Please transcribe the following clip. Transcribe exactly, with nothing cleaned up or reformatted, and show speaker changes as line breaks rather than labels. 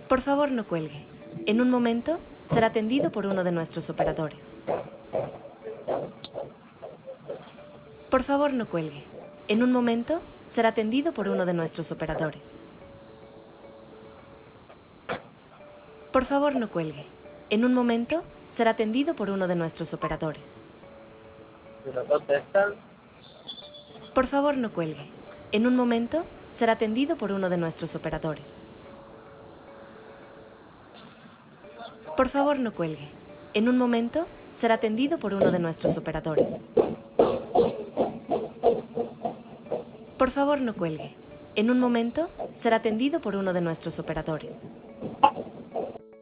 Por favor, no cuelgue. En un momento será atendido por uno de nuestros operadores. Por favor, no cuelgue. En un momento será atendido por uno de nuestros operadores. Por favor, no cuelgue. En un momento será atendido por uno de nuestros operadores.
¿Pero contestan?
Por favor, no cuelgue. En un momento será atendido por uno de nuestros operadores. Por favor, no cuelgue. En un momento será atendido por uno de nuestros operadores. Por favor, no cuelgue. En un momento será atendido por uno de nuestros operadores.